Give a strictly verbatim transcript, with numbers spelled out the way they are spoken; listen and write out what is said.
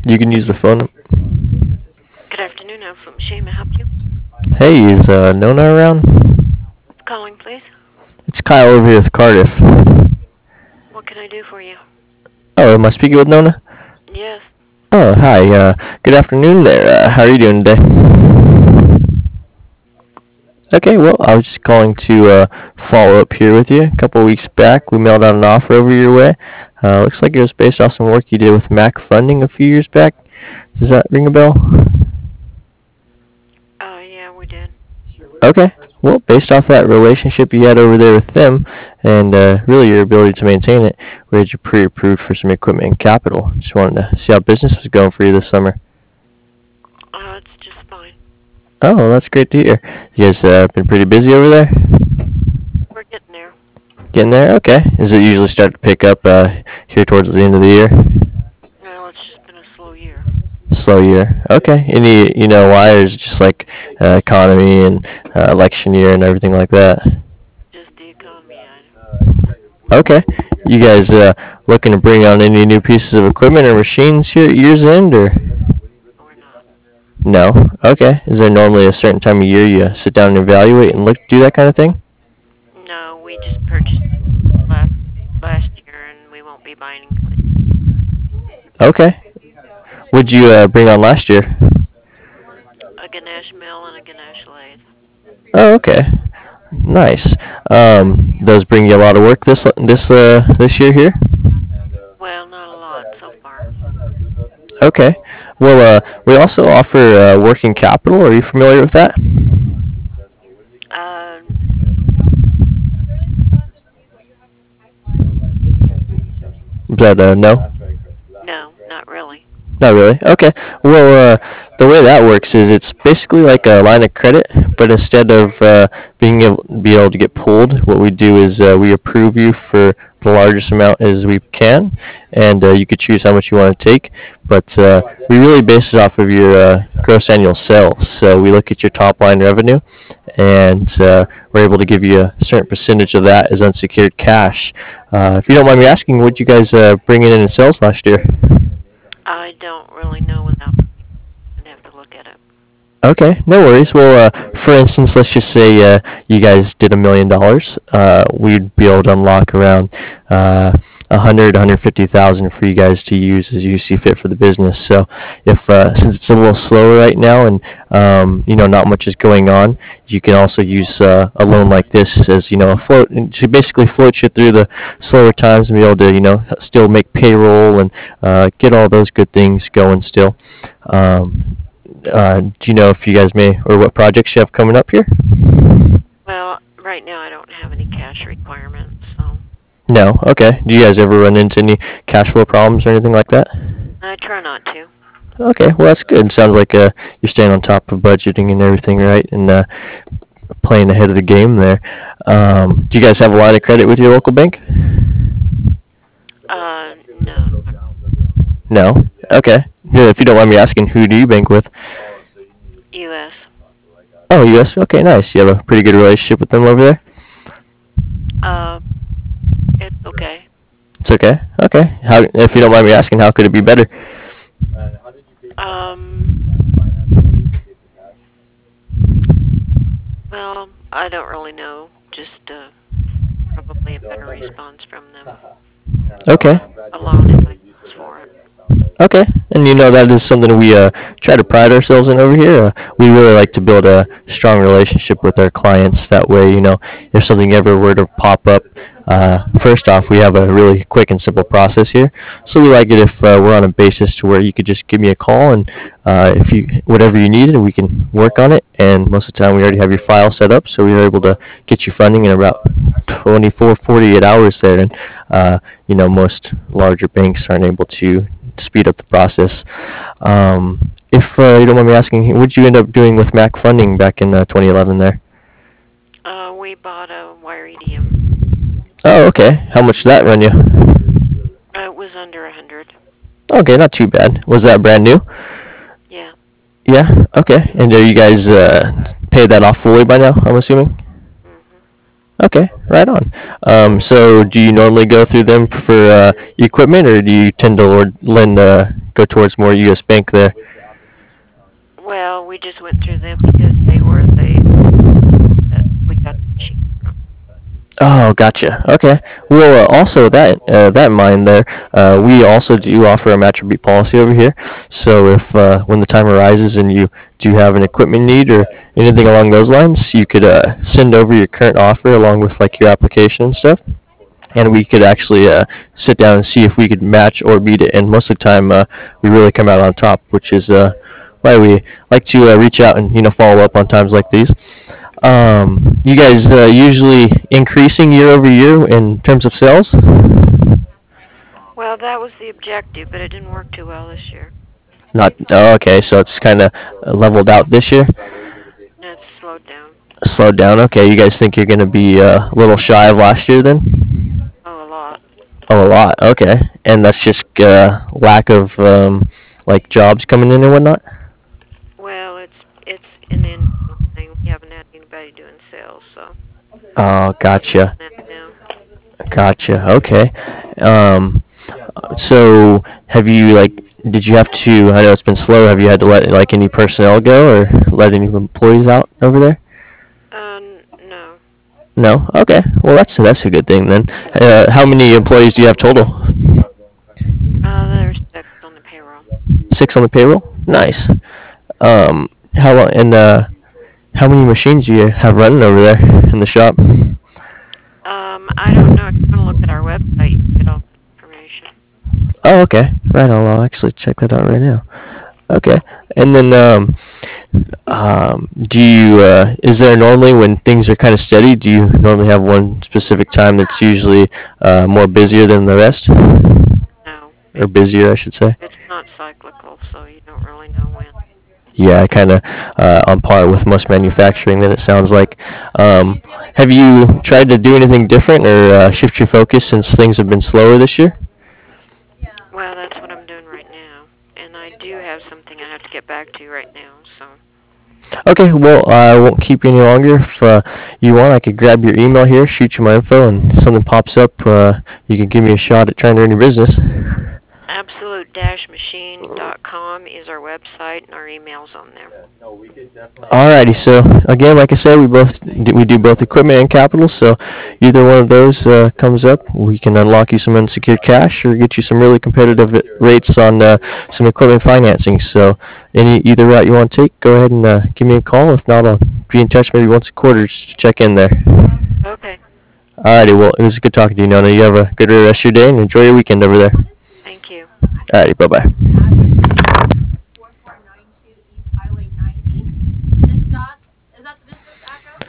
You can use the phone. Good afternoon, I'm from Shane. May I help you? Hey, is uh, Nona around? Calling, please. It's Kyle over here with Cardiff. What can I do for you? Oh, am I speaking with Nona? Yes. Oh, hi. Uh, good afternoon there. Uh, how are you doing today? Okay, well, I was just calling to uh, follow up here with you. A couple of weeks back, we mailed out an offer over your way. Uh, looks like it was based off some work you did with Mac Funding a few years back. Does that ring a bell? Oh, yeah, we did. Okay. Well, based off that relationship you had over there with them, and uh, really your ability to maintain it, we had you pre-approved for some equipment and capital. Just wanted to see how business was going for you this summer. Oh, it's just fine. Oh, well, that's great to hear. You guys uh, been pretty busy over there? We're getting there. Getting there? Okay. Does it usually start to pick up uh, here towards the end of the year? Well, it's just been a slow year. Slow year. Okay. Any, you know why? Or is it just like uh, economy and uh, election year and everything like that? Just the economy. I, Okay. You guys uh, looking to bring on any new pieces of equipment or machines here at year's end, or we're not. no? Okay. Is there normally a certain time of year you sit down and evaluate and look do that kind of thing? No, we just purchased last last year, and we won't be buying anything. Okay. What'd you uh, bring on last year? A Ganesh mill and a Ganesh lathe. Oh, okay. Nice. Um, those bring you a lot of work this this uh, this year here. Well, not a lot so far. Okay. Well, uh, we also offer uh, working capital. Are you familiar with that? Uh, Is that uh, no? no, not really. Not really. Okay. Well, uh, the way that works is it's basically like a line of credit, but instead of uh, being able be able to get pulled, what we do is uh, we approve you for the largest amount as we can, and uh, you could choose how much you want to take. But uh, we really base it off of your uh, gross annual sales. So we look at your top line revenue, and uh, we're able to give you a certain percentage of that as unsecured cash. Uh, if you don't mind me asking, what did you guys uh, bring in in sales last year? I don't really know without. I'd have to look at it. Okay, no worries. Well, uh, for instance, let's just say uh, you guys did a million dollars. Uh, we'd be able to unlock around uh, a hundred, a hundred fifty thousand for you guys to use as you see fit for the business. So, if uh, since it's a little slower right now and um, you know not much is going on, you can also use uh, a loan like this as you know a float to basically float you through the slower times and be able to you know still make payroll and uh, get all those good things going still. Um, uh, do you know if you guys may or what projects you have coming up here? Well, right now I don't have any cash requirements, so No. Okay. Do you guys ever run into any cash flow problems or anything like that? I try not to. Okay. Well, that's good. Sounds like uh, you're staying on top of budgeting and everything, right? And uh, playing ahead of the game there. Um, do you guys have a line of credit with your local bank? Uh, no. No. Okay. Yeah, if you don't mind me asking, who do you bank with? U S. Oh, U S. Okay, nice. You have a pretty good relationship with them over there. Uh, it's okay. It's okay. Okay. How, if you don't mind me asking, how could it be better? Um, well, I don't really know. Just uh, probably a better response from them. Okay. Alone if I use for it. Okay, and you know that is something we uh, try to pride ourselves in over here. Uh, we really like to build a strong relationship with our clients. That way, you know, if something ever were to pop up, uh, first off, we have a really quick and simple process here. So we like it if uh, we're on a basis to where you could just give me a call and uh, if you whatever you needed, we can work on it. And most of the time, we already have your file set up, so we are able to get you funding in about twenty-four, forty-eight hours there. And uh, you know, most larger banks aren't able to speed up the process. Um, if uh, you don't mind me asking, what did you end up doing with Mac Funding back in uh, twenty eleven there? Uh, we bought a wire E D M. Oh, okay. How much did that run you? Uh, it was under a hundred. Okay, not too bad. Was that brand new? Yeah. Yeah. Okay. And are you guys uh, paid that off fully by now? I'm assuming. Mhm. Okay, right on. Um, so, do you normally go through them for uh, equipment, or do you tend to lord, lend uh, go towards more U S Bank there? Well, we just went through them because they were the that we got the machine from. Oh, gotcha. Okay. Well, uh, also that uh, that in mind there, uh, we also do offer a match repeat policy over here. So if uh, when the time arises and you do have an equipment need or anything along those lines, you could uh, send over your current offer along with like your application and stuff, and we could actually uh, sit down and see if we could match or beat it. And most of the time, uh, we really come out on top, which is uh, why we like to uh, reach out and you know follow up on times like these. Um, you guys uh, usually increasing year over year in terms of sales? Well, that was the objective, but it didn't work too well this year. Not oh, okay, so it's kind of leveled out this year. It's slowed down. Slowed down. Okay, you guys think you're going to be uh, a little shy of last year then? Oh, a lot. Oh, a lot. Okay, and that's just uh, lack of um, like jobs coming in and whatnot. Well, it's it's an internal thing. We haven't had anybody doing sales, so Oh, gotcha. that now. Gotcha. Okay. Um, so have you like? Did you have to? I know it's been slow. Have you had to let like any personnel go or let any employees out over there? Um, no. No. Okay. Well, that's that's a good thing then. Uh, how many employees do you have total? Uh, there's six on the payroll. Six on the payroll. Nice. Um, how long and uh, how many machines do you have running over there in the shop? Um, I don't know. If you want to look at our website, you can get all the information. Oh, okay. Right on. I'll actually check that out right now. Okay. And then, um, um, do you, uh, is there normally when things are kind of steady, do you normally have one specific time that's usually uh, more busier than the rest? No, Or it's busier, I should say? it's not cyclical, so you don't really know when. Yeah, kind of uh, on par with most manufacturing, then it sounds like. Um, have you tried to do anything different or uh, shift your focus since things have been slower this year? Well, that's what I'm doing right now, and I do have something I have to get back to right now. So Okay, well, I won't keep you any longer. If uh, you want, I could grab your email here, shoot you my info, and if something pops up, uh, you can give me a shot at trying to earn your business. absolute dash machine dot com is our website, and our email's on there. Alrighty, so again, like I said, we both we do both equipment and capital. So either one of those uh, comes up, we can unlock you some unsecured cash or get you some really competitive rates on uh, some equipment financing. So any either route you want to take, go ahead and uh, give me a call. If not, I'll be in touch maybe once a quarter just to check in there. Okay. Alrighty, well, it was good talking to you, Nona. You have a good rest of your day and enjoy your weekend over there. Thank you. Alrighty, bye bye.